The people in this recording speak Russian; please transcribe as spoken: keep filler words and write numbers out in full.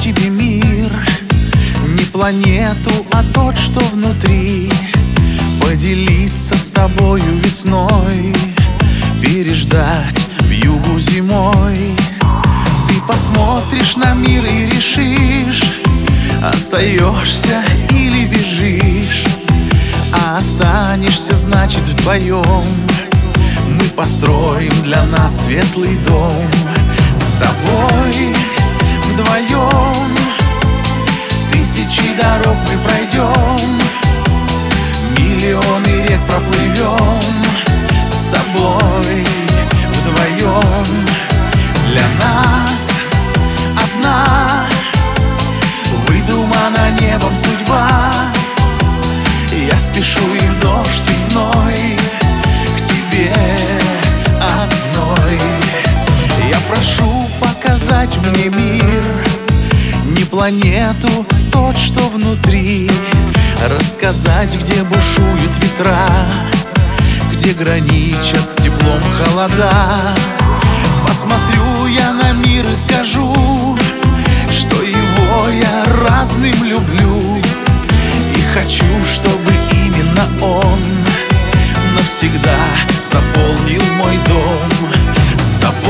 тебе мир, не планету, а тот, что внутри. Поделиться с тобою весной, переждать вьюгу зимой. Ты посмотришь на мир и решишь, остаешься или бежишь. А останешься, значит, вдвоем мы построим для нас светлый дом. С тобой вдвоем тысячи дорог мы пройдем, миллионы рек проплывем. С тобой вдвоем для нас одна выдумана небом судьба. Я спешу и в дождь, и в зной к тебе одной. Я прошу показать мне мир, не планету, тот, что внутри. Рассказать, где бушуют ветра, где граничат с теплом холода. Посмотрю я на мир и скажу, что его я разным люблю. И хочу, чтобы именно он навсегда заполнил мой дом. С тобой